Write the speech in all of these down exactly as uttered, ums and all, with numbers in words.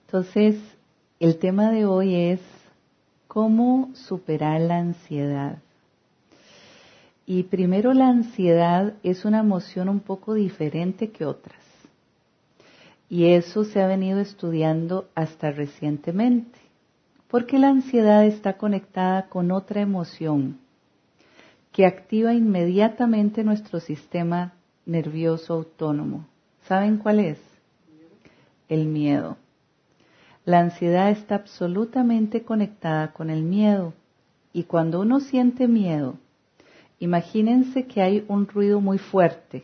Entonces, el tema de hoy es cómo superar la ansiedad. Y primero, la ansiedad es una emoción un poco diferente que otras. Y eso se ha venido estudiando hasta recientemente, porque la ansiedad está conectada con otra emoción que activa inmediatamente nuestro sistema nervioso autónomo. ¿Saben cuál es? El miedo. La ansiedad está absolutamente conectada con el miedo. Y cuando uno siente miedo, imagínense que hay un ruido muy fuerte.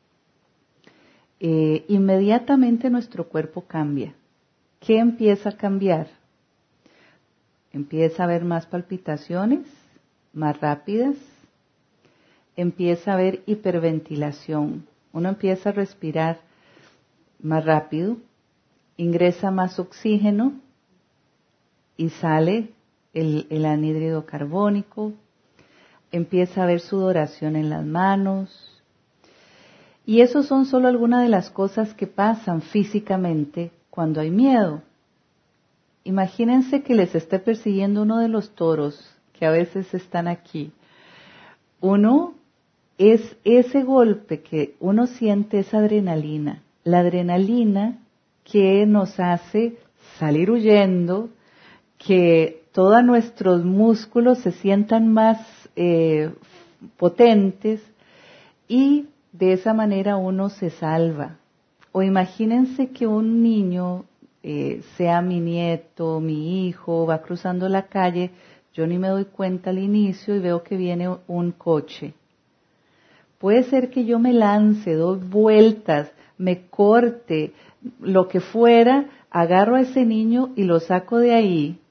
Eh, inmediatamente nuestro cuerpo cambia. ¿Qué empieza a cambiar? Empieza a haber más palpitaciones, más rápidas. Empieza a haber hiperventilación. Uno empieza a respirar más rápido, ingresa más oxígeno y sale el, el anhídrido carbónico. Empieza a haber sudoración en las manos. Y eso son solo algunas de las cosas que pasan físicamente cuando hay miedo. Imagínense que les esté persiguiendo uno de los toros que a veces están aquí. Uno es ese golpe que uno siente, esa adrenalina. La adrenalina que nos hace salir huyendo, que todos nuestros músculos se sientan más eh, potentes y de esa manera uno se salva. O imagínense que un niño, eh, sea mi nieto, mi hijo, va cruzando la calle, yo ni me doy cuenta al inicio y veo que viene un coche. Puede ser que yo me lance, doy vueltas, me corte, lo que fuera, agarro a ese niño y lo saco de ahí.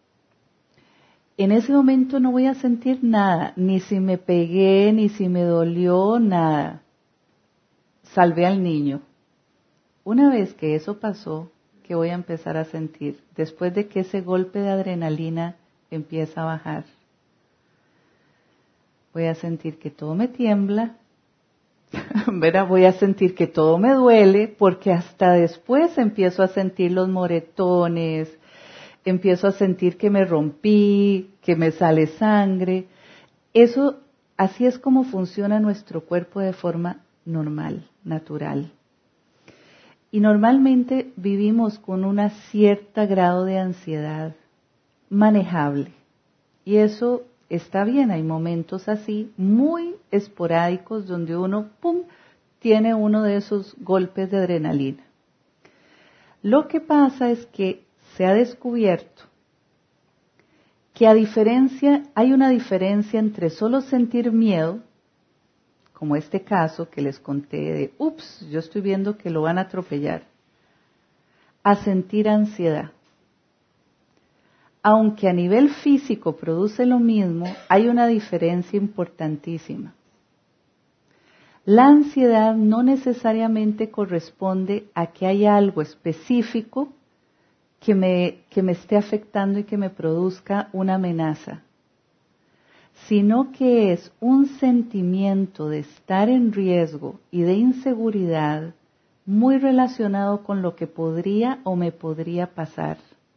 En ese momento no voy a sentir nada, ni si me pegué, ni si me dolió, nada. Salvé al niño. Una vez que eso pasó, ¿qué voy a empezar a sentir? Después de que ese golpe de adrenalina empieza a bajar. Voy a sentir que todo me tiembla, ¿verdad? Voy a sentir que todo me duele, porque hasta después empiezo a sentir los moretones, empiezo a sentir que me rompí, que me sale sangre. Eso, así es como funciona nuestro cuerpo de forma normal, natural. Y normalmente vivimos con un cierto grado de ansiedad manejable. Y eso está bien, hay momentos así, muy esporádicos, donde uno, pum, tiene uno de esos golpes de adrenalina. Lo que pasa es que se ha descubierto que a diferencia, hay una diferencia entre solo sentir miedo, como este caso que les conté de, ups, yo estoy viendo que lo van a atropellar, a sentir ansiedad. Aunque a nivel físico produce lo mismo, hay una diferencia importantísima. La ansiedad no necesariamente corresponde a que haya algo específico que me, que me esté afectando y que me produzca una amenaza, sino que es un sentimiento de estar en riesgo y de inseguridad muy relacionado con lo que podría o me podría pasar.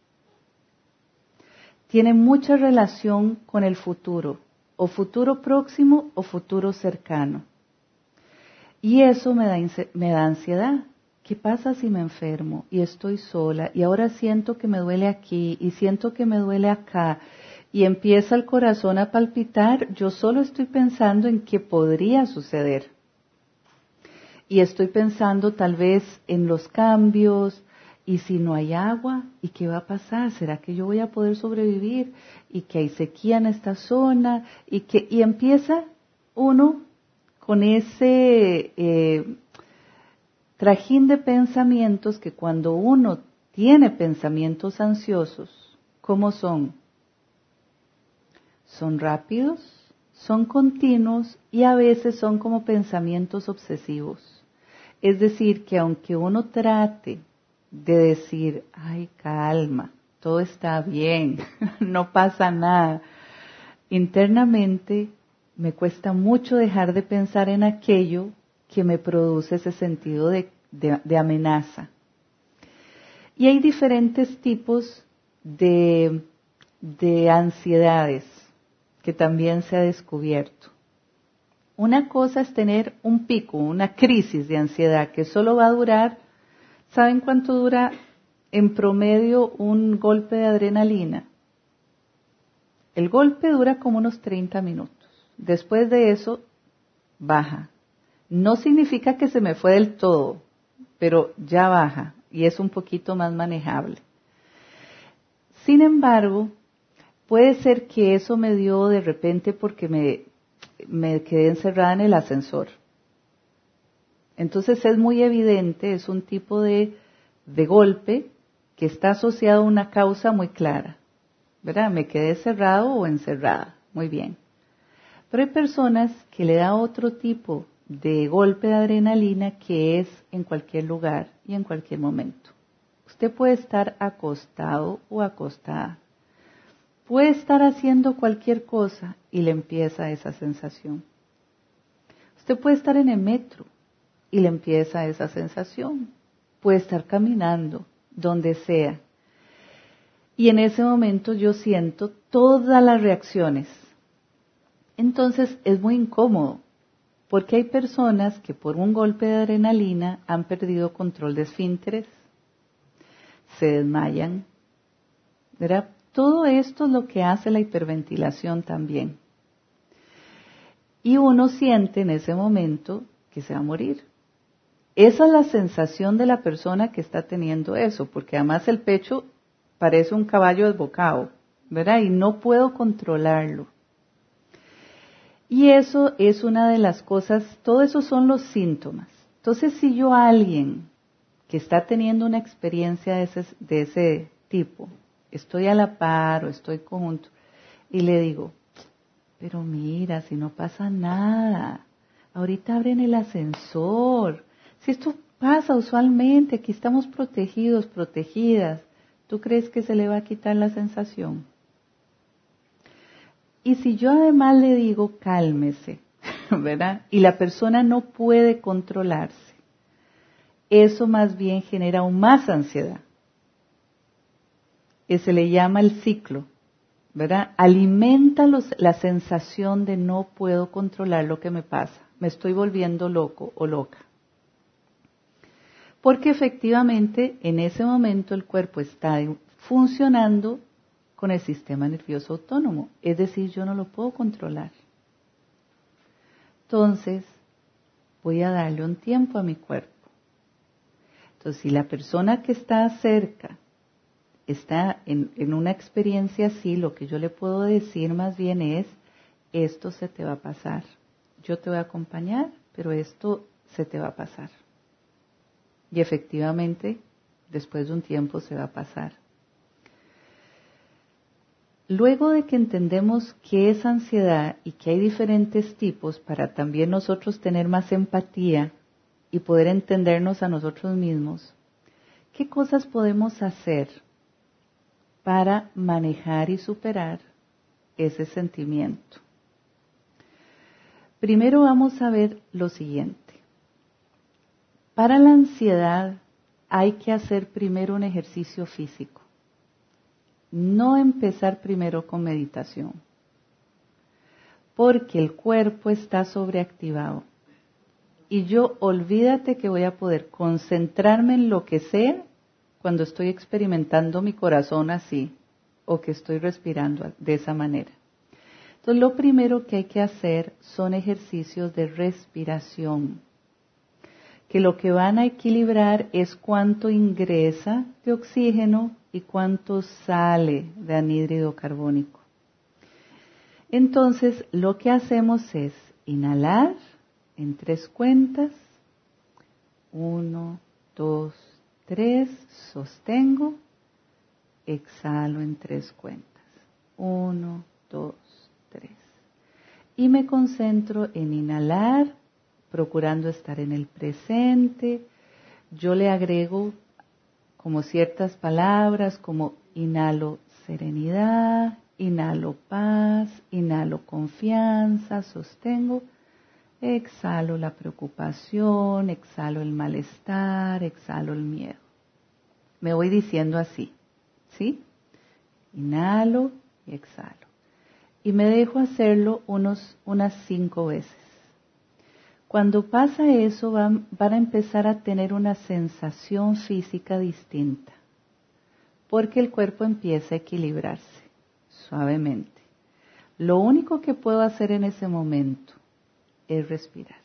Tiene mucha relación con el futuro, o futuro próximo o futuro cercano. Y eso me da, me da ansiedad. ¿Qué pasa si me enfermo y estoy sola y ahora siento que me duele aquí y siento que me duele acá y empieza el corazón a palpitar? Yo solo estoy pensando en qué podría suceder. Y estoy pensando tal vez en los cambios. ¿Y si no hay agua? ¿Y qué va a pasar? ¿Será que yo voy a poder sobrevivir? ¿Y que hay sequía en esta zona? Y que y empieza uno con ese eh, trajín de pensamientos que cuando uno tiene pensamientos ansiosos, ¿cómo son? Son rápidos, son continuos y a veces son como pensamientos obsesivos. Es decir, que aunque uno trate de decir, ay, calma, todo está bien, no pasa nada, internamente me cuesta mucho dejar de pensar en aquello que me produce ese sentido de, de, de amenaza. Y hay diferentes tipos de, de ansiedades que también se ha descubierto. Una cosa es tener un pico, una crisis de ansiedad que solo va a durar, ¿saben cuánto dura en promedio un golpe de adrenalina? El golpe dura como unos treinta minutos. Después de eso, baja. No significa que se me fue del todo, pero ya baja y es un poquito más manejable. Sin embargo, puede ser que eso me dio de repente porque me, me quedé encerrada en el ascensor. Entonces es muy evidente, es un tipo de, de golpe que está asociado a una causa muy clara, ¿verdad? Me quedé cerrado o encerrada, muy bien. Pero hay personas que le da otro tipo de golpe de adrenalina que es en cualquier lugar y en cualquier momento. Usted puede estar acostado o acostada. Puede estar haciendo cualquier cosa y le empieza esa sensación. Usted puede estar en el metro y le empieza esa sensación. Puede estar caminando, donde sea. Y en ese momento yo siento todas las reacciones. Entonces es muy incómodo, porque hay personas que por un golpe de adrenalina han perdido control de esfínteres, se desmayan, ¿verdad? Todo esto es lo que hace la hiperventilación también. Y uno siente en ese momento que se va a morir. Esa es la sensación de la persona que está teniendo eso, porque además el pecho parece un caballo desbocado, ¿verdad? Y no puedo controlarlo. Y eso es una de las cosas, todo eso son los síntomas. Entonces, si yo a alguien que está teniendo una experiencia de ese, de ese tipo, estoy a la par o estoy conjunto, y le digo, pero mira, si no pasa nada, ahorita abren el ascensor, si esto pasa usualmente, aquí estamos protegidos, protegidas, ¿tú crees que se le va a quitar la sensación? Y si yo además le digo, cálmese, ¿verdad? Y la persona no puede controlarse, eso más bien genera aún más ansiedad. Que se le llama el ciclo, ¿verdad? Alimenta los, la sensación de no puedo controlar lo que me pasa, me estoy volviendo loco o loca. Porque efectivamente en ese momento el cuerpo está funcionando con el sistema nervioso autónomo, es decir, yo no lo puedo controlar. Entonces, voy a darle un tiempo a mi cuerpo. Entonces, si la persona que está cerca está en, en una experiencia así, lo que yo le puedo decir más bien es, esto se te va a pasar. Yo te voy a acompañar, pero esto se te va a pasar. Y efectivamente, después de un tiempo se va a pasar. Luego de que entendemos qué es ansiedad y que hay diferentes tipos para también nosotros tener más empatía y poder entendernos a nosotros mismos, ¿qué cosas podemos hacer para manejar y superar ese sentimiento? Primero vamos a ver lo siguiente. Para la ansiedad hay que hacer primero un ejercicio físico. No empezar primero con meditación, porque el cuerpo está sobreactivado. Y yo olvídate que voy a poder concentrarme en lo que sea cuando estoy experimentando mi corazón así, o que estoy respirando de esa manera. Entonces lo primero que hay que hacer son ejercicios de respiración, que lo que van a equilibrar es cuánto ingresa de oxígeno y cuánto sale de anhídrido carbónico. Entonces, lo que hacemos es inhalar en tres cuentas. Uno, dos, tres, sostengo. Exhalo en tres cuentas. Uno, dos, tres. Y me concentro en inhalar, procurando estar en el presente. Yo le agrego como ciertas palabras como inhalo serenidad, inhalo paz, inhalo confianza, sostengo, exhalo la preocupación, exhalo el malestar, exhalo el miedo. me voy diciendo así, ¿sí? Inhalo y exhalo. Y me dejo hacerlo unos, unas cinco veces. Cuando pasa eso, van, van a empezar a tener una sensación física distinta, porque el cuerpo empieza a equilibrarse suavemente. Lo único que puedo hacer en ese momento es respirar.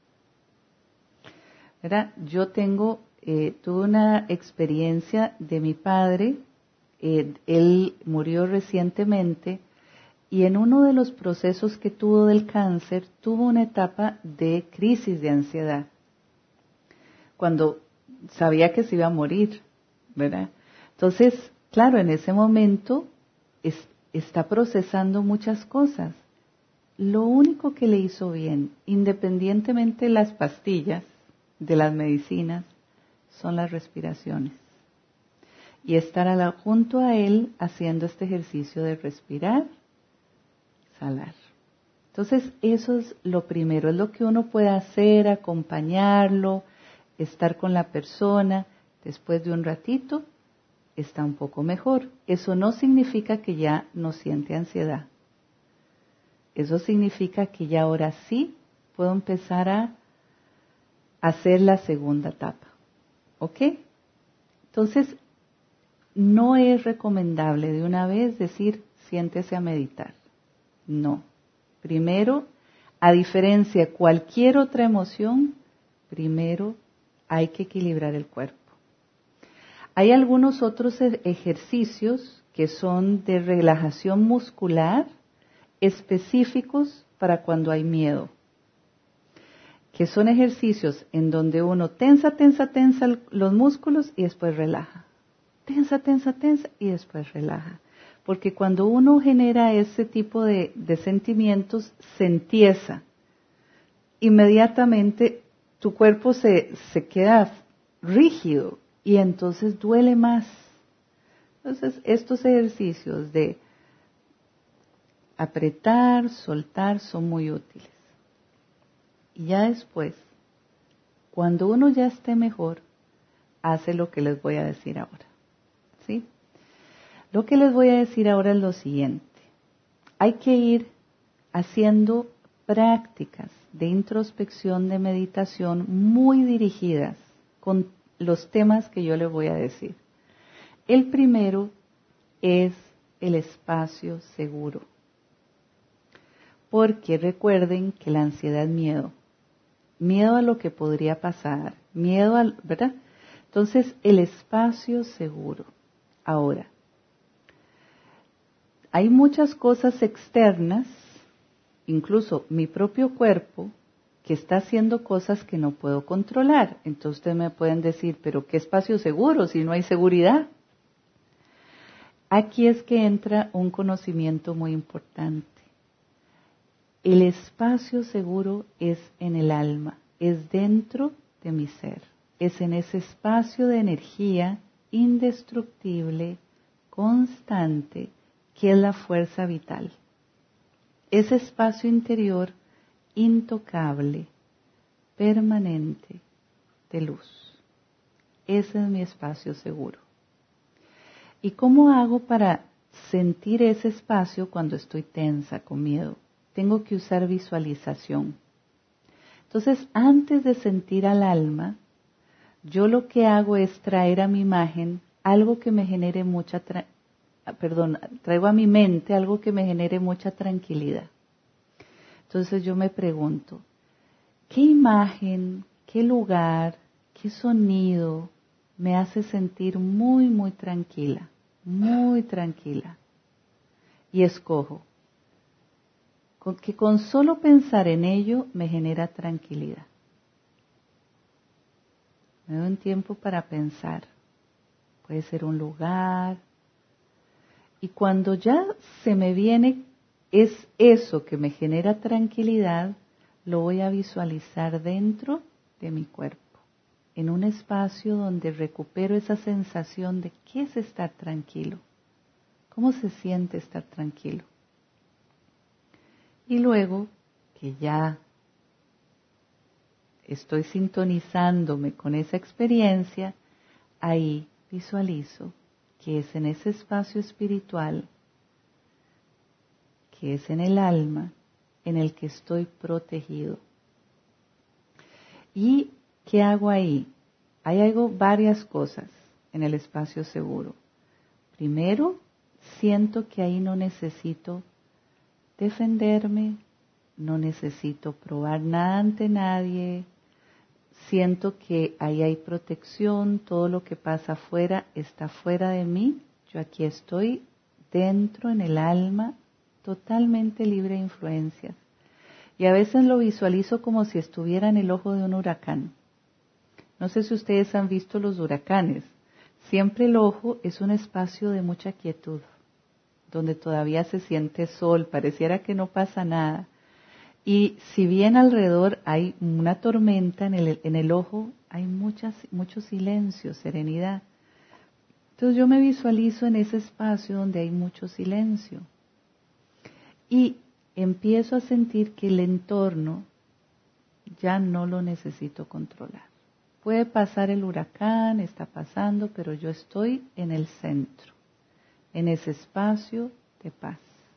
¿Verdad? Yo tengo, eh, tuve una experiencia de mi padre, eh, él murió recientemente, y en uno de los procesos que tuvo del cáncer, tuvo una etapa de crisis de ansiedad, cuando sabía que se iba a morir, ¿verdad? Entonces, claro, en ese momento es, está procesando muchas cosas. Lo único que le hizo bien, independientemente de las pastillas, de las medicinas, son las respiraciones. Y estar a la, junto a él haciendo este ejercicio de respirar, exhalar. Entonces, eso es lo primero, es lo que uno puede hacer, acompañarlo, estar con la persona. Después de un ratito, está un poco mejor. Eso no significa que ya no siente ansiedad. Eso significa que ya ahora sí puedo empezar a hacer la segunda etapa. ¿Ok? Entonces, no es recomendable de una vez decir, siéntese a meditar. No. Primero, a diferencia de cualquier otra emoción, primero hay que equilibrar el cuerpo. Hay algunos otros ejercicios que son de relajación muscular específicos para cuando hay miedo, que son ejercicios en donde uno tensa, tensa, tensa los músculos y después relaja. Tensa, tensa, tensa y después relaja. Porque cuando uno genera ese tipo de, de sentimientos, se entiesa. Inmediatamente tu cuerpo se, se queda rígido y entonces duele más. Entonces, estos ejercicios de apretar, soltar, son muy útiles. Y ya después, cuando uno ya esté mejor, hace lo que les voy a decir ahora. ¿Sí? Lo que les voy a decir ahora es lo siguiente. Hay que ir haciendo prácticas de introspección, de meditación muy dirigidas con los temas que yo les voy a decir. El primero es el espacio seguro. Porque recuerden que la ansiedad es miedo. Miedo a lo que podría pasar. Miedo al, ¿verdad? Entonces, el espacio seguro. Ahora, hay muchas cosas externas, incluso mi propio cuerpo, que está haciendo cosas que no puedo controlar. Entonces ustedes me pueden decir, pero ¿qué espacio seguro si no hay seguridad? Aquí es que entra un conocimiento muy importante. El espacio seguro es en el alma, es dentro de mi ser, es en ese espacio de energía indestructible, constante, que es la fuerza vital. Ese espacio interior intocable, permanente, de luz. Ese es mi espacio seguro. ¿Y cómo hago para sentir ese espacio cuando estoy tensa, con miedo? Tengo que usar visualización. Entonces, antes de sentir al alma, yo lo que hago es traer a mi imagen algo que me genere mucha tra- perdón, traigo a mi mente algo que me genere mucha tranquilidad. Entonces yo me pregunto, ¿qué imagen, qué lugar, qué sonido me hace sentir muy, muy tranquila, muy tranquila? Y escojo, con que con solo pensar en ello me genera tranquilidad. Me doy un tiempo para pensar. Puede ser un lugar. Y cuando ya se me viene es eso que me genera tranquilidad, lo voy a visualizar dentro de mi cuerpo, en un espacio donde recupero esa sensación de qué es estar tranquilo, cómo se siente estar tranquilo. Y luego que ya estoy sintonizándome con esa experiencia, ahí visualizo que es en ese espacio espiritual, que es en el alma, en el que estoy protegido. ¿Y qué hago ahí? Ahí hago varias cosas en el espacio seguro. Primero, siento que ahí no necesito defenderme, no necesito probar nada ante nadie. Siento que ahí hay protección, todo lo que pasa afuera está fuera de mí. Yo aquí estoy dentro, en el alma, totalmente libre de influencias. Y a veces lo visualizo como si estuviera en el ojo de un huracán. No sé si ustedes han visto los huracanes. Siempre el ojo es un espacio de mucha quietud, donde todavía se siente sol, pareciera que no pasa nada. Y si bien alrededor hay una tormenta, en el, en el ojo hay muchas, mucho silencio, serenidad. Entonces yo me visualizo en ese espacio donde hay mucho silencio. Y empiezo a sentir que el entorno ya no lo necesito controlar. Puede pasar el huracán, está pasando, pero yo estoy en el centro, en ese espacio de paz.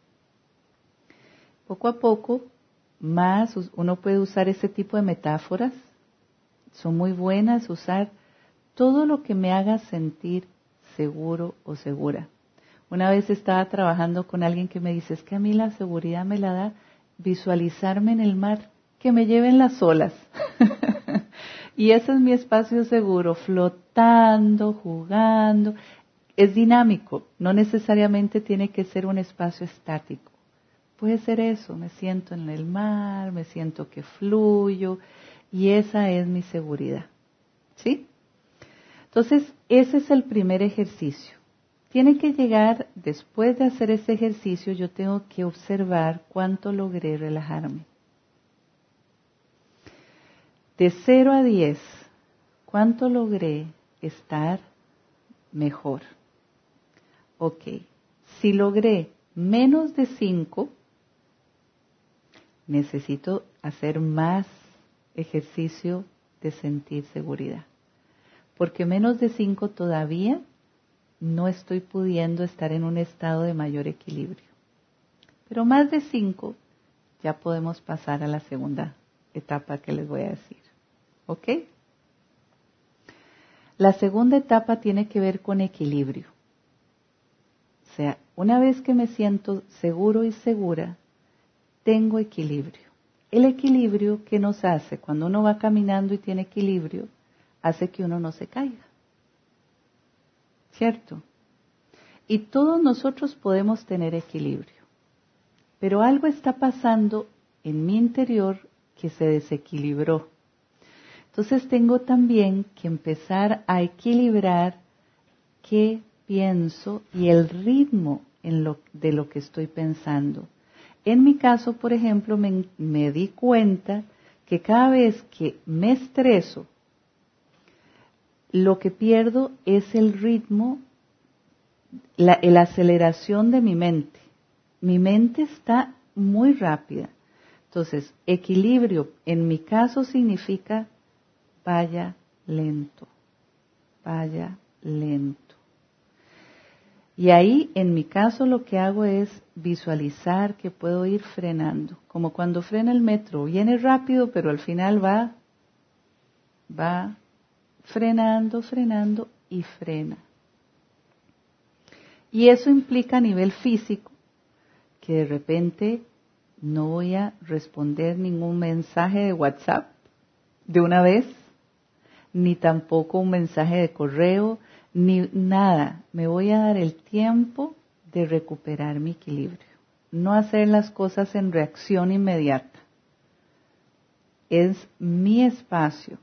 Poco a poco, más uno puede usar ese tipo de metáforas. Son muy buenas usar todo lo que me haga sentir seguro o segura. Una vez estaba trabajando con alguien que me dice, es que a mí la seguridad me la da visualizarme en el mar, que me lleven las olas. Y ese es mi espacio seguro, flotando, jugando. Es dinámico, no necesariamente tiene que ser un espacio estático. Puede ser eso, me siento en el mar, me siento que fluyo, y esa es mi seguridad. ¿Sí? Entonces, ese es el primer ejercicio. Tiene que llegar, después de hacer ese ejercicio, yo tengo que observar cuánto logré relajarme. De cero a diez, ¿cuánto logré estar mejor? Ok, si logré menos de cinco, necesito hacer más ejercicio de sentir seguridad. Porque menos de cinco todavía no estoy pudiendo estar en un estado de mayor equilibrio. Pero más de cinco ya podemos pasar a la segunda etapa que les voy a decir. ¿Ok? La segunda etapa tiene que ver con equilibrio. O sea, una vez que me siento seguro y segura, tengo equilibrio. El equilibrio, ¿qué nos hace? Cuando uno va caminando y tiene equilibrio, hace que uno no se caiga. ¿Cierto? Y todos nosotros podemos tener equilibrio. Pero algo está pasando en mi interior que se desequilibró. Entonces tengo también que empezar a equilibrar qué pienso y el ritmo en lo, de lo que estoy pensando. En mi caso, por ejemplo, me, me di cuenta que cada vez que me estreso, lo que pierdo es el ritmo, la, la aceleración de mi mente. Mi mente está muy rápida. Entonces, equilibrio en mi caso significa vaya lento, vaya lento. Y ahí, en mi caso, lo que hago es visualizar que puedo ir frenando. Como cuando frena el metro, viene rápido, pero al final va, va frenando, frenando y frena. Y eso implica a nivel físico que de repente no voy a responder ningún mensaje de WhatsApp de una vez, ni tampoco un mensaje de correo, ni nada. Me voy a dar el tiempo de recuperar mi equilibrio. No hacer las cosas en reacción inmediata. Es mi espacio.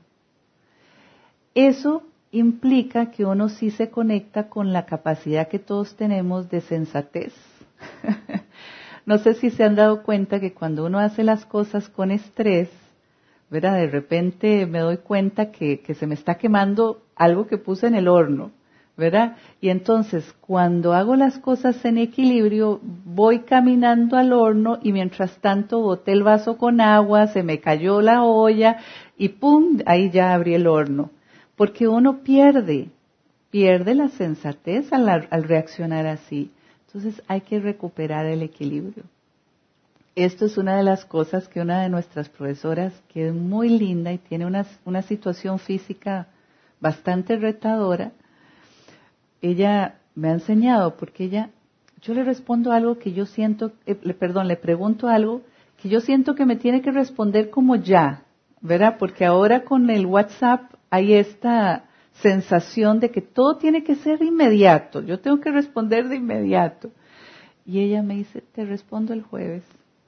Eso implica que uno sí se conecta con la capacidad que todos tenemos de sensatez. No sé si se han dado cuenta que cuando uno hace las cosas con estrés, ¿verdad? De repente me doy cuenta que, que se me está quemando algo que puse en el horno, ¿verdad? Y entonces cuando hago las cosas en equilibrio, voy caminando al horno y mientras tanto boté el vaso con agua, se me cayó la olla y ¡pum! Ahí ya abrí el horno. Porque uno pierde pierde la sensatez al, al reaccionar así. Entonces hay que recuperar el equilibrio. Esto es una de las cosas que una de nuestras profesoras, que es muy linda y tiene una, una situación física bastante retadora, ella me ha enseñado, porque ella, yo le respondo algo que yo siento, eh, le, perdón, le pregunto algo que yo siento que me tiene que responder como ya, ¿verdad? Porque ahora con el WhatsApp hay esta sensación de que todo tiene que ser inmediato, yo tengo que responder de inmediato. Y ella me dice, te respondo el jueves.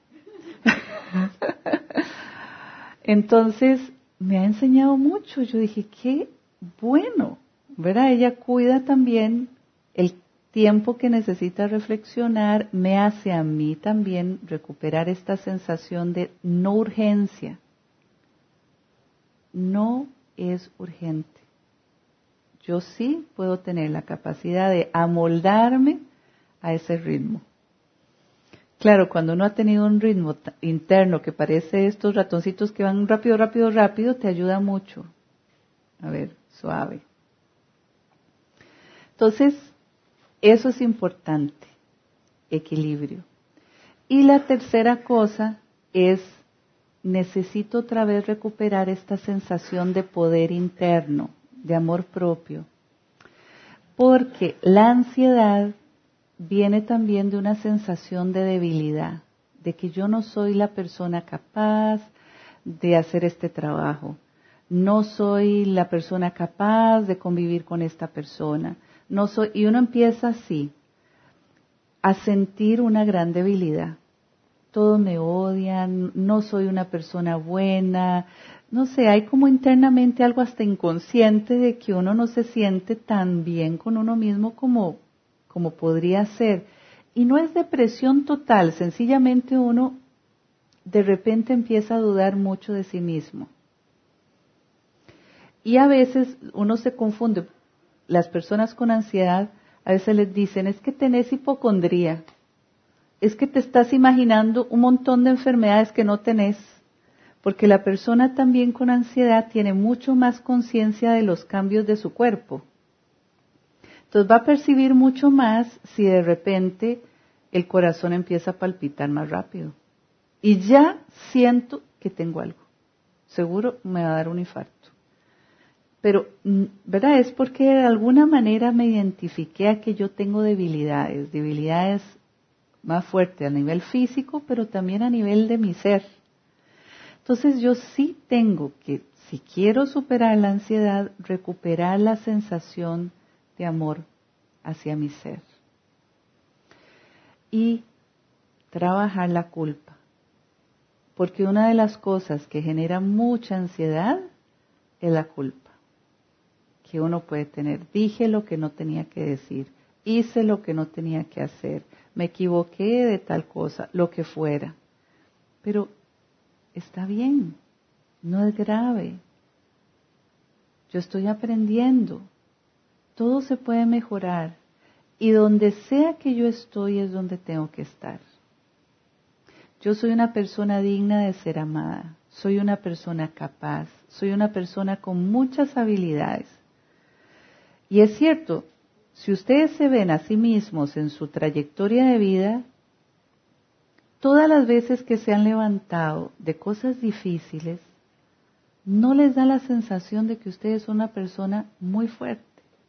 Entonces, me ha enseñado mucho. Yo dije, qué bueno, ¿verdad? Ella cuida también el tiempo que necesita reflexionar, me hace a mí también recuperar esta sensación de no urgencia. No es urgente. Yo sí puedo tener la capacidad de amoldarme a ese ritmo. Claro, cuando uno ha tenido un ritmo interno que parece estos ratoncitos que van rápido, rápido, rápido, te ayuda mucho. A ver, suave. Entonces, eso es importante, equilibrio. Y la tercera cosa es, necesito otra vez recuperar esta sensación de poder interno, de amor propio. Porque la ansiedad viene también de una sensación de debilidad, de que yo no soy la persona capaz de hacer este trabajo, no soy la persona capaz de convivir con esta persona, no soy, y uno empieza así, a sentir una gran debilidad. Todos me odian, no soy una persona buena, no sé, hay como internamente algo hasta inconsciente de que uno no se siente tan bien con uno mismo como como podría ser. Y no es depresión total, sencillamente uno de repente empieza a dudar mucho de sí mismo. Y a veces uno se confunde. Las personas con ansiedad a veces les dicen, es que tenés hipocondría, es que te estás imaginando un montón de enfermedades que no tenés, porque la persona también con ansiedad tiene mucho más conciencia de los cambios de su cuerpo. Entonces va a percibir mucho más si de repente el corazón empieza a palpitar más rápido. Y ya siento que tengo algo. Seguro me va a dar un infarto. Pero, ¿verdad? Es porque de alguna manera me identifiqué a que yo tengo debilidades. Debilidades más fuertes a nivel físico, pero también a nivel de mi ser. Entonces yo sí tengo que, si quiero superar la ansiedad, recuperar la sensación de amor hacia mi ser. Y trabajar la culpa. Porque una de las cosas que genera mucha ansiedad es la culpa. Que uno puede tener. Dije lo que no tenía que decir. Hice lo que no tenía que hacer. Me equivoqué de tal cosa, lo que fuera. Pero está bien. No es grave. Yo estoy aprendiendo. Todo se puede mejorar y donde sea que yo estoy es donde tengo que estar. Yo soy una persona digna de ser amada, soy una persona capaz, soy una persona con muchas habilidades. Y es cierto, si ustedes se ven a sí mismos en su trayectoria de vida, todas las veces que se han levantado de cosas difíciles, no les da la sensación de que ustedes son una persona muy fuerte.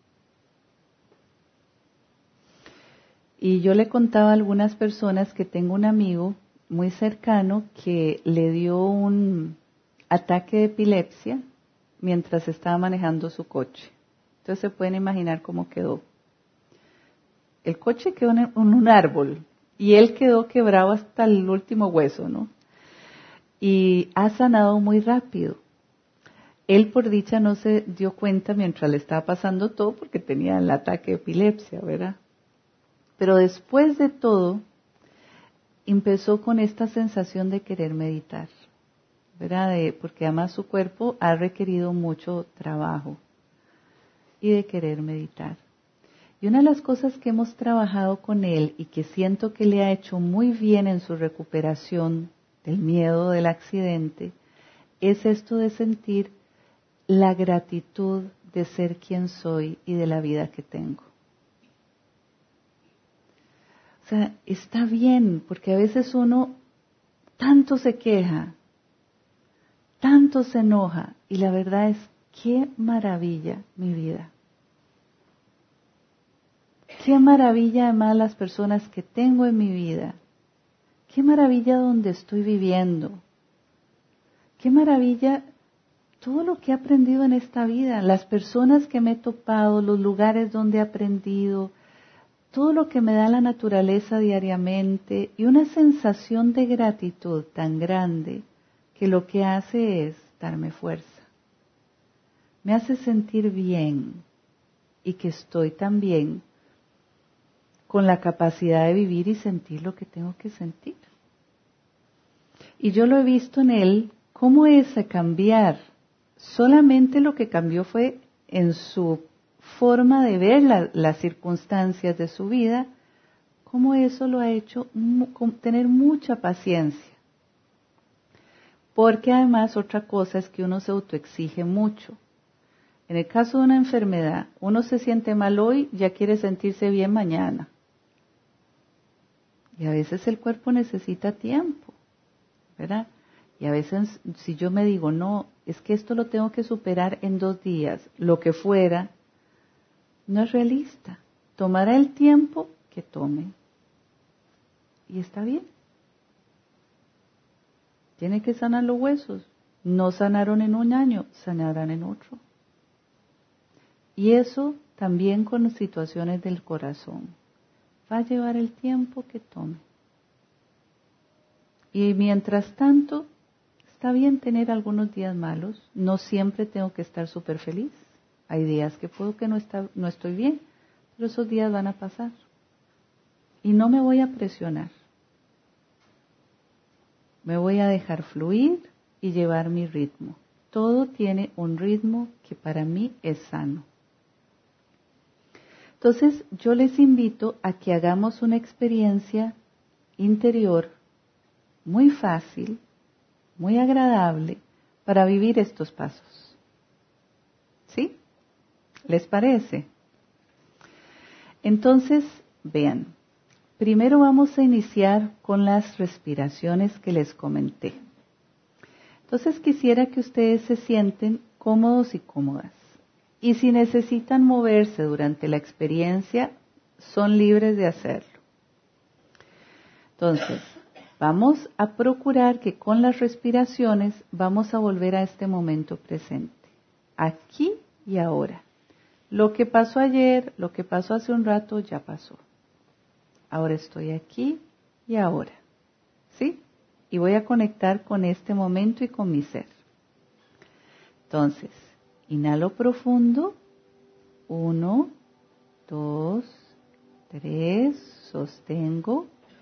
Y yo le contaba a algunas personas que tengo un amigo muy cercano que le dio un ataque de epilepsia mientras estaba manejando su coche. Entonces se pueden imaginar cómo quedó. El coche quedó en un árbol y él quedó quebrado hasta el último hueso, ¿no? Y ha sanado muy rápido. Él por dicha no se dio cuenta mientras le estaba pasando todo porque tenía el ataque de epilepsia, ¿verdad? Pero después de todo, empezó con esta sensación de querer meditar, ¿verdad? De, porque además su cuerpo ha requerido mucho trabajo y de querer meditar. Y una de las cosas que hemos trabajado con él y que siento que le ha hecho muy bien en su recuperación del miedo del accidente, es esto de sentir la gratitud de ser quien soy y de la vida que tengo. O sea, está bien, porque a veces uno tanto se queja, tanto se enoja, y la verdad es, qué maravilla mi vida. Qué maravilla además las personas que tengo en mi vida. Qué maravilla donde estoy viviendo. Qué maravilla todo lo que he aprendido en esta vida, las personas que me he topado, los lugares donde he aprendido, todo lo que me da la naturaleza diariamente y una sensación de gratitud tan grande que lo que hace es darme fuerza. Me hace sentir bien y que estoy también con la capacidad de vivir y sentir lo que tengo que sentir. Y yo lo he visto en él, cómo ese cambiar, solamente lo que cambió fue en su forma de ver la, las circunstancias de su vida, cómo eso lo ha hecho mu, tener mucha paciencia. Porque además otra cosa es que uno se autoexige mucho. En el caso de una enfermedad, uno se siente mal hoy, ya quiere sentirse bien mañana. Y a veces el cuerpo necesita tiempo, ¿verdad? Y a veces si yo me digo, no, es que esto lo tengo que superar en dos días, lo que fuera, no es realista. Tomará el tiempo que tome. Y está bien. Tiene que sanar los huesos. No sanaron en un año, sanarán en otro. Y eso también con situaciones del corazón. Va a llevar el tiempo que tome. Y mientras tanto, está bien tener algunos días malos. No siempre tengo que estar súper feliz. Hay días que puedo que no, está, no estoy bien, pero esos días van a pasar. Y no me voy a presionar. Me voy a dejar fluir y llevar mi ritmo. Todo tiene un ritmo que para mí es sano. Entonces, yo les invito a que hagamos una experiencia interior muy fácil, muy agradable para vivir estos pasos. ¿Sí? ¿Les parece? Entonces, vean, primero vamos a iniciar con las respiraciones que les comenté. Entonces, quisiera que ustedes se sienten cómodos y cómodas. Y si necesitan moverse durante la experiencia, son libres de hacerlo. Entonces, vamos a procurar que con las respiraciones vamos a volver a este momento presente, aquí y ahora. Lo que pasó ayer, lo que pasó hace un rato, ya pasó. Ahora estoy aquí y ahora. ¿Sí? Y voy a conectar con este momento y con mi ser. Entonces, inhalo profundo. Uno, dos, tres, sostengo.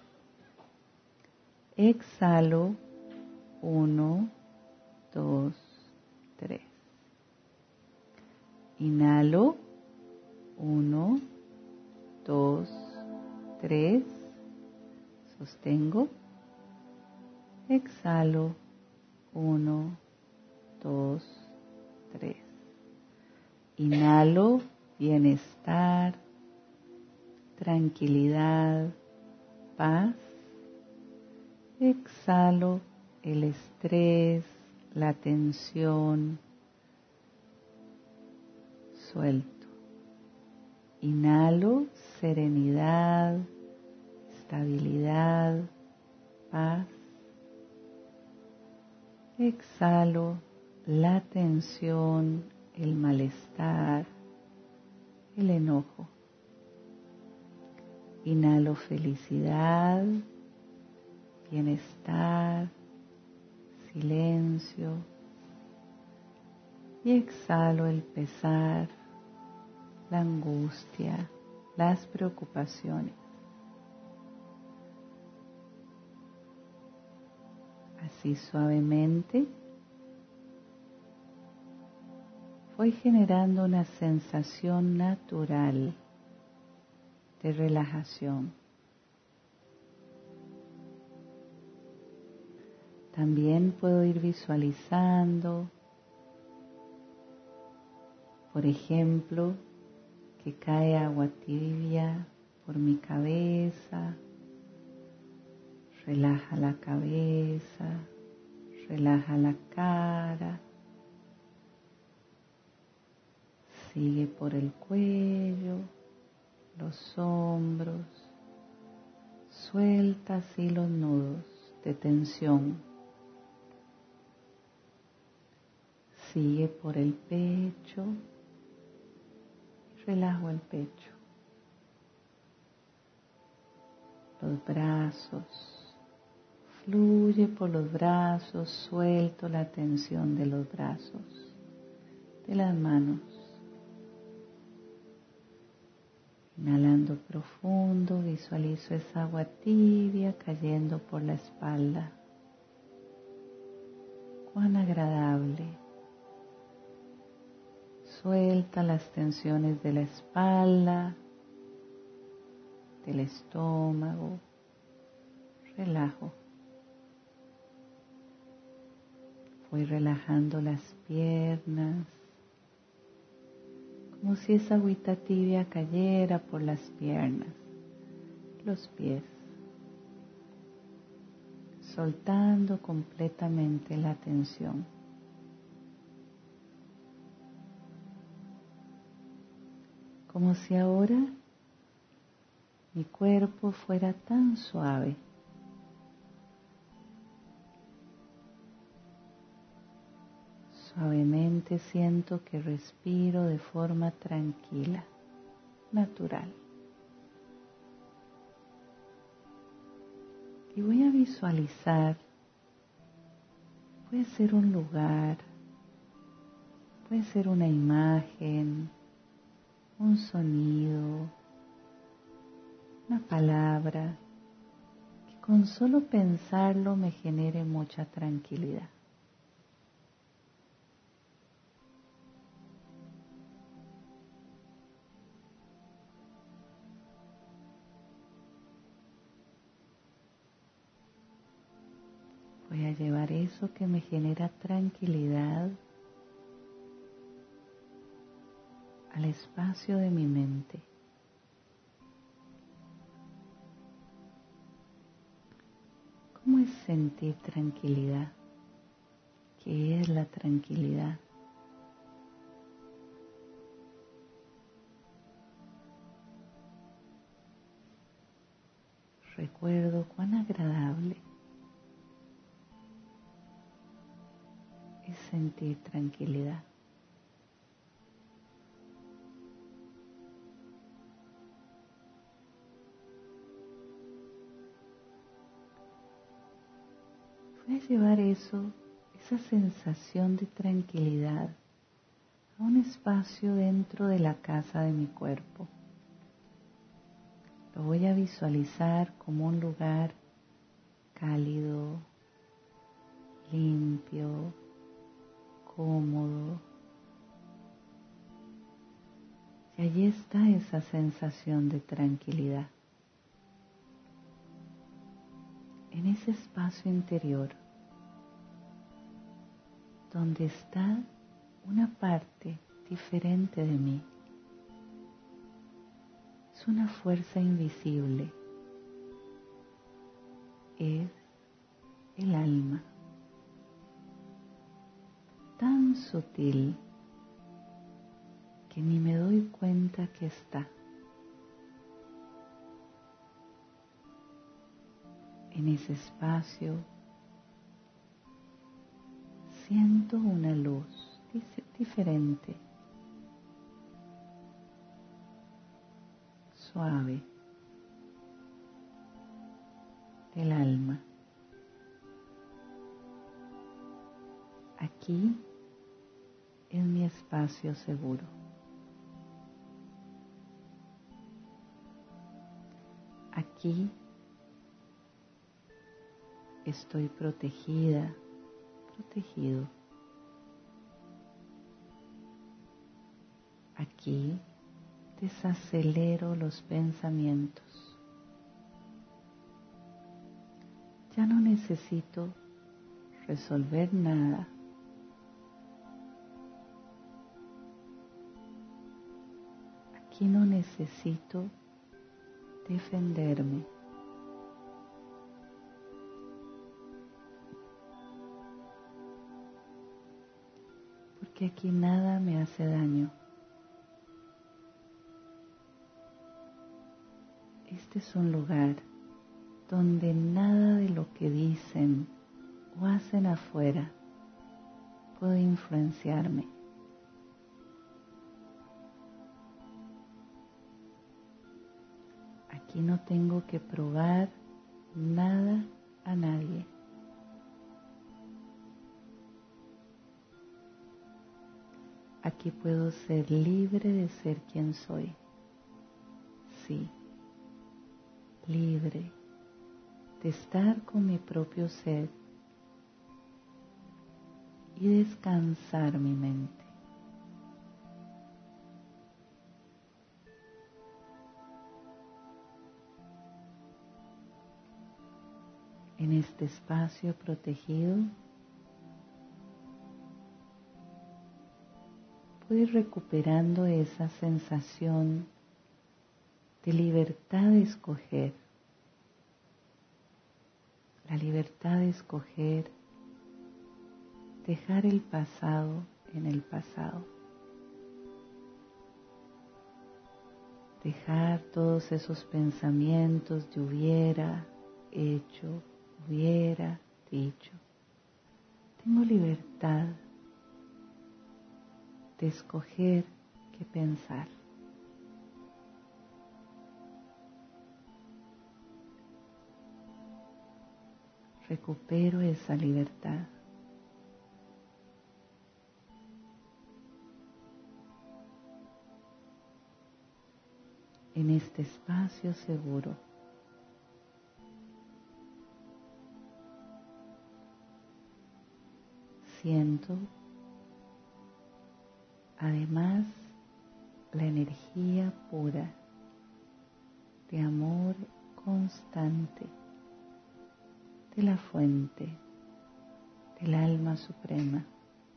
Exhalo. Uno, dos, tres. Inhalo. Uno, dos, tres. Sostengo. Exhalo. Uno, dos, tres. Inhalo bienestar, tranquilidad, paz. Exhalo el estrés, la tensión. Suelto. Inhalo serenidad, estabilidad, paz. Exhalo la tensión, el malestar, el enojo. Inhalo felicidad, bienestar, silencio. Y exhalo el pesar, la angustia, las preocupaciones. Así suavemente voy generando una sensación natural de relajación. También puedo ir visualizando, Por ejemplo, que cae agua tibia por mi cabeza, relaja la cabeza, relaja la cara, sigue por el cuello, los hombros, suelta así los nudos de tensión, sigue por el pecho, relajo el pecho, los brazos, fluye por los brazos, suelto la tensión de los brazos, de las manos. Inhalando profundo, visualizo esa agua tibia cayendo por la espalda. Cuán agradable. Suelta las tensiones de la espalda, del estómago. Relajo. Voy relajando las piernas, como si esa agüita tibia cayera por las piernas, los pies, soltando completamente la tensión. Como si ahora mi cuerpo fuera tan suave. Suavemente siento que respiro de forma tranquila, natural. Y voy a visualizar, puede ser un lugar, puede ser una imagen, un sonido, una palabra, que con solo pensarlo me genere mucha tranquilidad. Voy a llevar eso que me genera tranquilidad al espacio de mi mente. ¿Cómo es sentir tranquilidad? ¿Qué es la tranquilidad? Recuerdo cuán agradable es sentir tranquilidad. Voy a llevar eso, esa sensación de tranquilidad, a un espacio dentro de la casa de mi cuerpo. Lo voy a visualizar como un lugar cálido, limpio, cómodo. Y allí está esa sensación de tranquilidad. En ese espacio interior, donde está una parte diferente de mí. Es una fuerza invisible. Es el alma. Tan sutil que ni me doy cuenta que está. En ese espacio siento una luz diferente, suave, del alma. Aquí es mi espacio seguro. Aquí estoy protegida, protegido. Aquí desacelero los pensamientos. Ya no necesito resolver nada. aquí no necesito defenderme. Porque aquí nada me hace daño. Este es un lugar donde nada de lo que dicen o hacen afuera puede influenciarme. Aquí no tengo que probar nada a nadie. Aquí puedo ser libre de ser quien soy. Sí, libre de estar con mi propio ser y descansar mi mente. En este espacio protegido, puedo ir recuperando esa sensación de libertad de escoger. La libertad de escoger dejar el pasado en el pasado. Dejar todos esos pensamientos de hubiera hecho, hubiera dicho. Tengo libertad de escoger qué pensar. Recupero esa libertad. En este espacio seguro. Siento además la energía pura de amor constante de la fuente del alma suprema,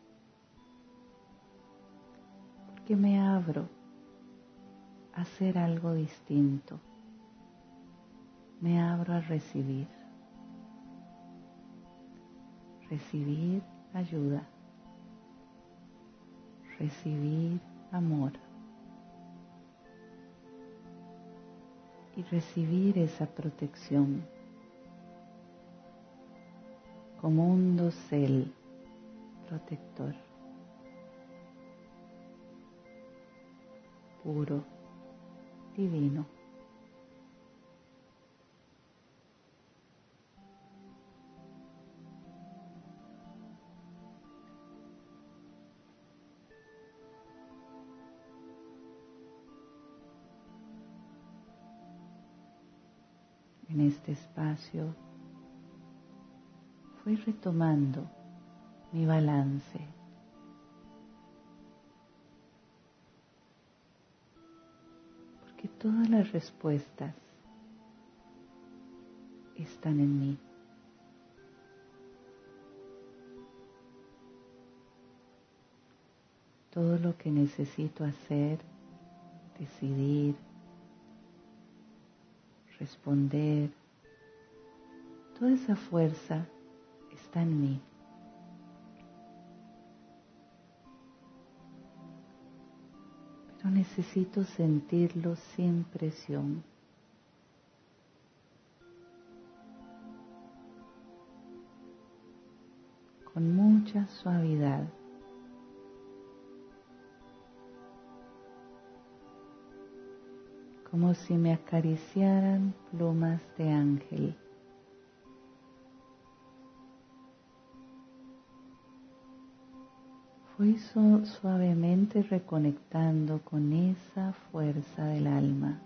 porque me abro a hacer algo distinto, me abro a recibir, recibir ayuda, recibir amor y recibir esa protección como un dosel protector, puro, divino. En este espacio fui retomando mi balance. Porque todas las respuestas están en mí. Todo lo que necesito hacer, decidir, responder, toda esa fuerza está en mí. Pero necesito sentirlo sin presión. Con mucha suavidad. Como si me acariciaran plumas de ángel. Fui su- suavemente reconectando con esa fuerza del alma,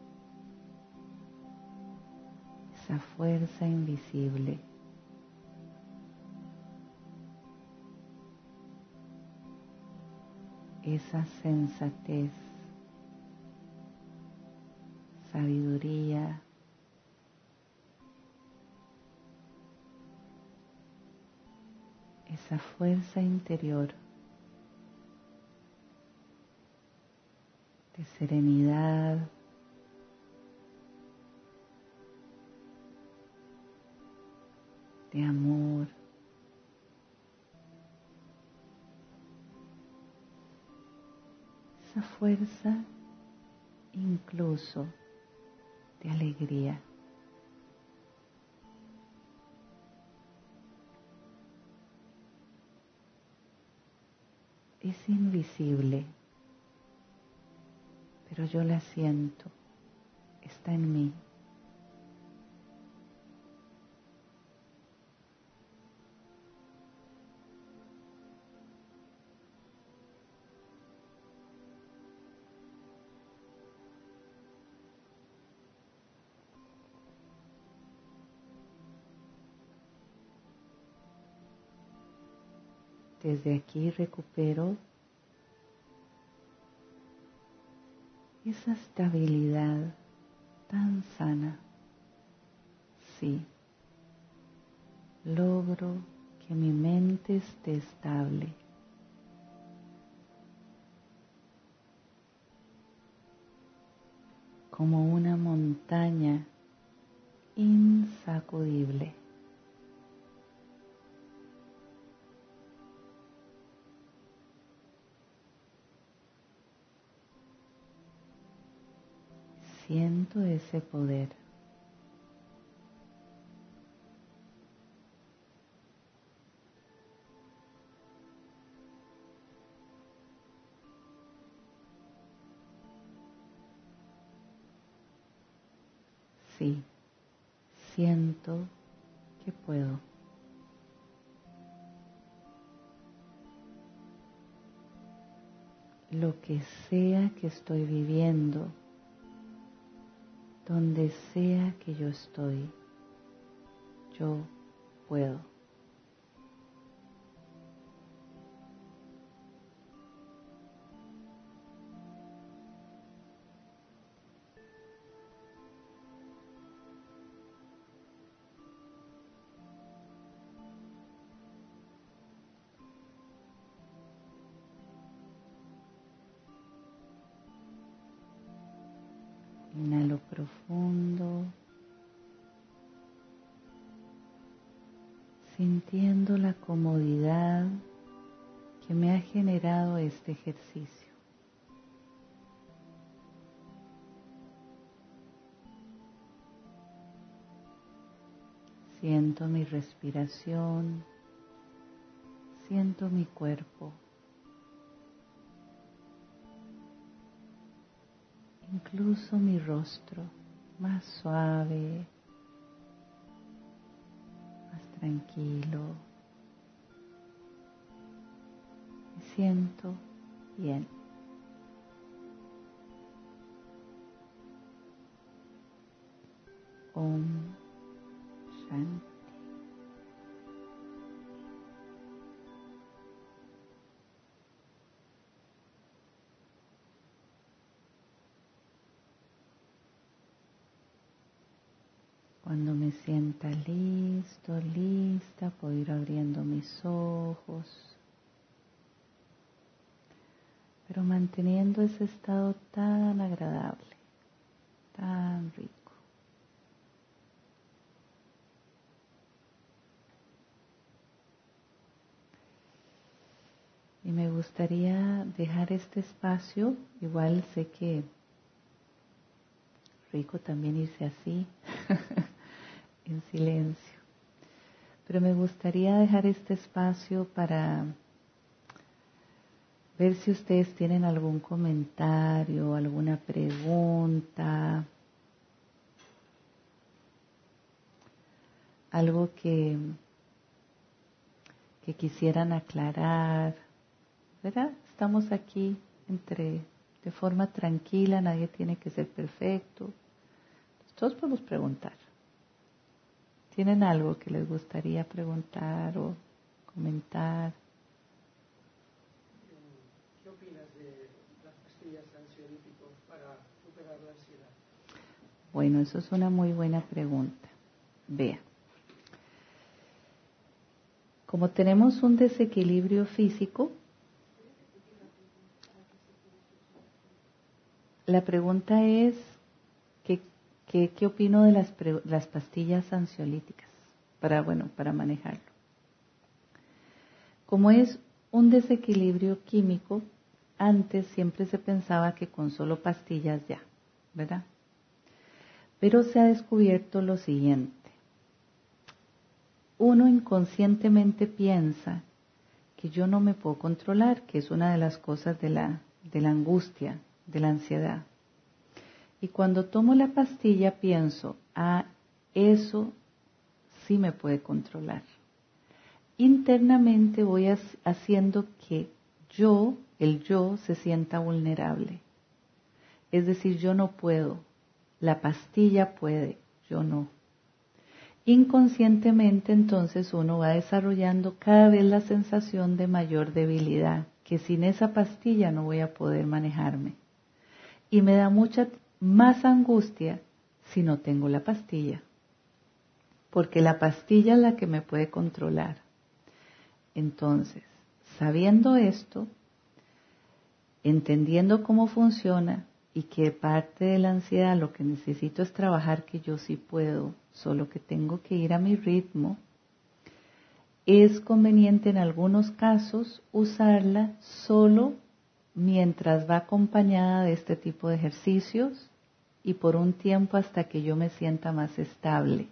esa fuerza invisible. Esa sensatez, sabiduría, esa fuerza interior de serenidad, de amor. Esa fuerza incluso de alegría. Es invisible, pero yo la siento, está en mí. Desde aquí recupero esa estabilidad tan sana. Sí, logro que mi mente esté estable. Como una montaña insacudible. Siento ese poder. Sí, siento que puedo. Lo que sea que estoy viviendo, donde sea que yo estoy, yo puedo. Inhalo profundo, sintiendo la comodidad que me ha generado este ejercicio. Siento mi respiración, siento mi cuerpo, incluso mi rostro más suave, más tranquilo. Me siento bien. Om Shanti. Cuando me sienta listo, lista, puedo ir abriendo mis ojos, pero manteniendo ese estado tan agradable, tan rico. Y me gustaría dejar este espacio, igual sé que rico también irse así, en silencio. Pero me gustaría dejar este espacio para ver si ustedes tienen algún comentario, alguna pregunta, algo que, que quisieran aclarar, ¿verdad? Estamos aquí entre, de forma tranquila, nadie tiene que ser perfecto. Todos podemos preguntar. ¿Tienen algo que les gustaría preguntar o comentar? ¿Qué opinas de las pastillas ansiolíticos para superar la ansiedad? Bueno, eso es una muy buena pregunta. Vea, como tenemos un desequilibrio físico, la pregunta es, ¿qué, qué, qué opino de las, pre, las pastillas ansiolíticas? Para, bueno, para manejarlo. Como es un desequilibrio químico, antes siempre se pensaba que con solo pastillas ya, ¿verdad? Pero se ha descubierto lo siguiente. Uno inconscientemente piensa que yo no me puedo controlar, que es una de las cosas de la, de la angustia, de la ansiedad. Y cuando tomo la pastilla pienso, ah, eso sí me puede controlar. Internamente voy haciendo que yo, el yo, se sienta vulnerable. Es decir, yo no puedo, la pastilla puede, yo no. Inconscientemente entonces uno va desarrollando cada vez la sensación de mayor debilidad, que sin esa pastilla no voy a poder manejarme. Y me da mucha más angustia si no tengo la pastilla, porque la pastilla es la que me puede controlar. Entonces, sabiendo esto, entendiendo cómo funciona y que parte de la ansiedad lo que necesito es trabajar que yo sí puedo, solo que tengo que ir a mi ritmo, es conveniente en algunos casos usarla solo mientras va acompañada de este tipo de ejercicios y por un tiempo hasta que yo me sienta más estable.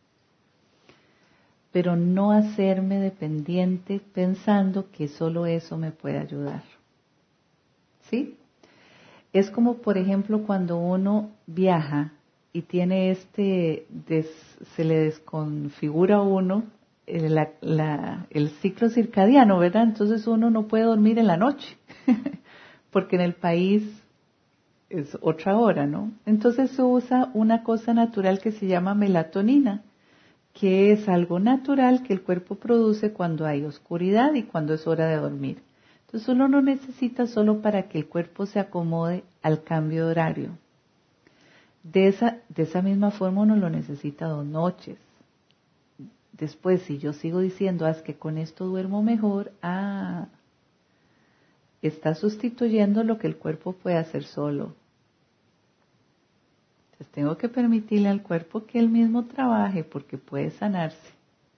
Pero no hacerme dependiente pensando que solo eso me puede ayudar. ¿Sí? Es como, por ejemplo, cuando uno viaja y tiene este, des, se le desconfigura a uno el, la, la, el ciclo circadiano, ¿verdad? Entonces uno no puede dormir en la noche, porque en el país es otra hora, ¿no? Entonces se usa una cosa natural que se llama melatonina, que es algo natural que el cuerpo produce cuando hay oscuridad y cuando es hora de dormir. Entonces uno no necesita solo para que el cuerpo se acomode al cambio de horario. De esa, de esa misma forma uno lo necesita dos noches. Después, si yo sigo diciendo, ah, es que con esto duermo mejor, ah, está sustituyendo lo que el cuerpo puede hacer solo. Entonces tengo que permitirle al cuerpo que él mismo trabaje porque puede sanarse.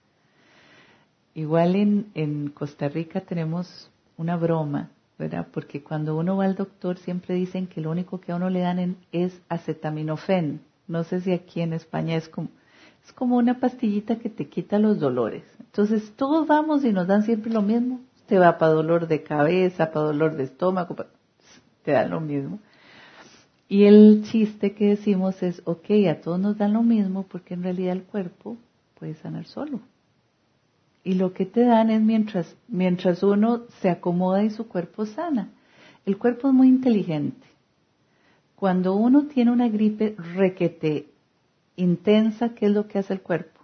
Igual en, en Costa Rica tenemos una broma, ¿verdad? Porque cuando uno va al doctor siempre dicen que lo único que a uno le dan en, es acetaminofén. No sé si aquí en España es como, es como una pastillita que te quita los dolores. Entonces todos vamos y nos dan siempre lo mismo. Usted va para dolor de cabeza, para dolor de estómago, para, te dan lo mismo. Y el chiste que decimos es, ok, a todos nos dan lo mismo porque en realidad el cuerpo puede sanar solo. Y lo que te dan es mientras, mientras uno se acomoda y su cuerpo sana. El cuerpo es muy inteligente. Cuando uno tiene una gripe requete intensa, ¿qué es lo que hace el cuerpo?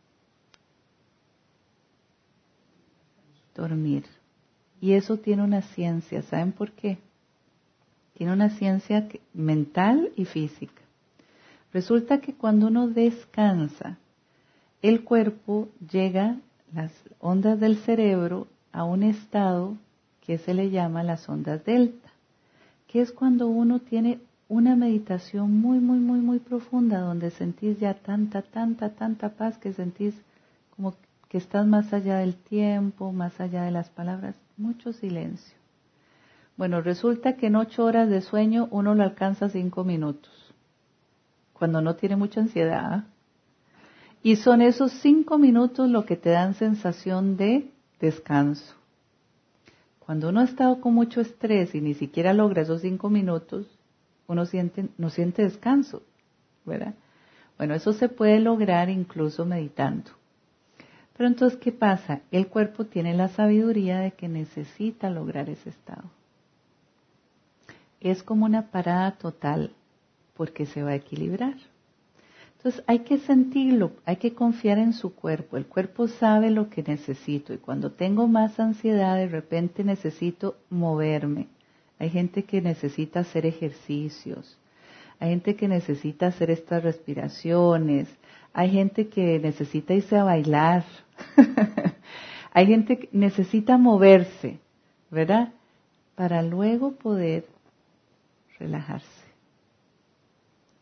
Dormir. Y eso tiene una ciencia, ¿saben por qué? Tiene una ciencia mental y física. Resulta que cuando uno descansa, el cuerpo llega, las ondas del cerebro, a un estado que se le llama las ondas delta, que es cuando uno tiene una meditación muy, muy, muy, muy profunda, donde sentís ya tanta, tanta, tanta paz, que sentís como que estás más allá del tiempo, más allá de las palabras, mucho silencio. Bueno, resulta que en ocho horas de sueño uno lo alcanza cinco minutos, cuando no tiene mucha ansiedad. ¿eh? Y son esos cinco minutos lo que te dan sensación de descanso. Cuando uno ha estado con mucho estrés y ni siquiera logra esos cinco minutos, uno siente, no siente descanso, ¿verdad? Bueno, eso se puede lograr incluso meditando. Pero entonces, ¿qué pasa? El cuerpo tiene la sabiduría de que necesita lograr ese estado. Es como una parada total, porque se va a equilibrar. Entonces hay que sentirlo, hay que confiar en su cuerpo. El cuerpo sabe lo que necesito y cuando tengo más ansiedad, de repente necesito moverme. Hay gente que necesita hacer ejercicios, hay gente que necesita hacer estas respiraciones, hay gente que necesita irse a bailar, hay gente que necesita moverse, ¿verdad? Para luego poder relajarse.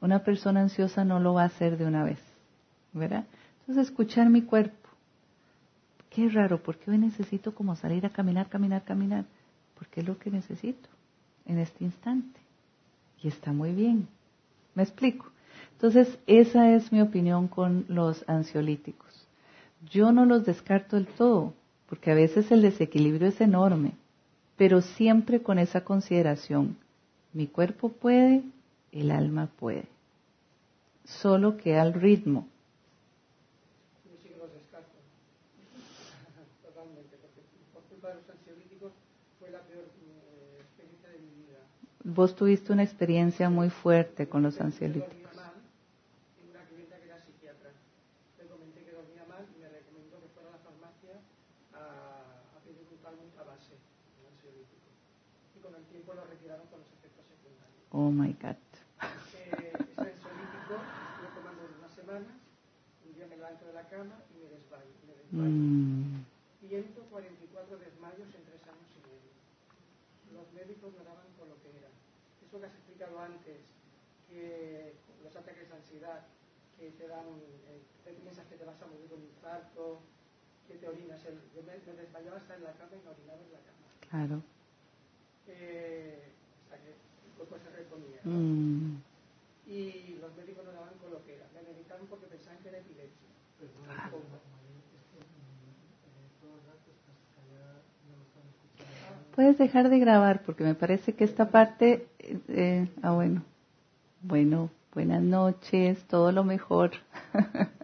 Una persona ansiosa no lo va a hacer de una vez, ¿verdad? Entonces, escuchar mi cuerpo. Qué raro, ¿por qué hoy necesito como salir a caminar, caminar, caminar? Porque es lo que necesito en este instante. Y está muy bien. ¿Me explico? Entonces, esa es mi opinión con los ansiolíticos. Yo no los descarto del todo, porque a veces el desequilibrio es enorme, pero siempre con esa consideración. Mi cuerpo puede, el alma puede. Solo que al ritmo. Yo sí que los descarto. Totalmente, porque por culpa de los ansiolíticos fue la peor eh, experiencia de mi vida. Vos tuviste una experiencia muy fuerte con los ansiolíticos. Yo dormía mal, tengo una clienta que era psiquiatra. Le comenté que dormía mal y me recomendó que fuera a la farmacia a, a pedir un Talmud a base, un ansiolítico. Y con el tiempo lo retiraron con los efectos secundarios. Oh my God. Eh, ese ansiolítico lo tomando unas semanas, un día me levanto de la cama y me desmayo. Me desmayo. Mm. ciento cuarenta y cuatro desmayos en tres años y medio. Los médicos no daban con lo que era. Eso que has explicado antes, que los ataques de ansiedad, que te dan, eh, te piensas que te vas a morir con un infarto, que te orinas. El, yo me, me desmayaba hasta en la cama y me orinaba en la cama. Claro. Eh, hasta que el cuerpo se reponía, ¿no? Mm. Y los médicos no daban con lo que era. Me medicaron porque pensaban que era epilepsia. Claro. Puedes dejar de grabar porque me parece que esta parte... Eh, ah, bueno. Bueno, buenas noches, todo lo mejor.